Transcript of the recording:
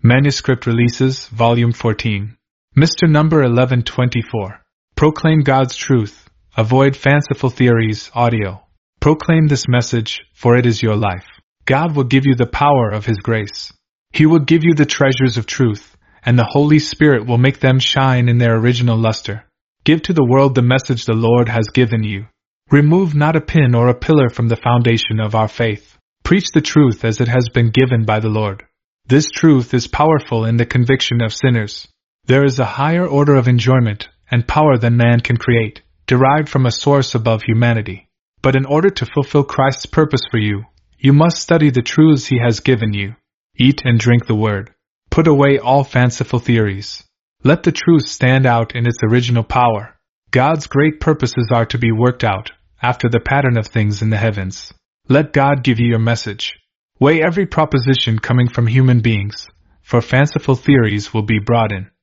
Manuscript Releases, Volume 14. Mr. Number 1124. Proclaim God's truth. Avoid fanciful theories. Audio. Proclaim this message, for it is your life. God will give you the power of His grace. He will give you the treasures of truth, and the Holy Spirit will make them shine in their original luster. Give to the world the message the Lord has given you. Remove not a pin or a pillar from the foundation of our faith. Preach the truth as it has been given by the Lord. This truth is powerful in the conviction of sinners. There is a higher order of enjoyment and power than man can create, derived from a source above humanity. But in order to fulfill Christ's purpose for you, you must study the truths He has given you. Eat and drink the Word. Put away all fanciful theories. Let the truth stand out in its original power. God's great purposes are to be worked out, after the pattern of things in the heavens. Let God give you your message. Weigh every proposition coming from human beings, for fanciful theories will be brought in.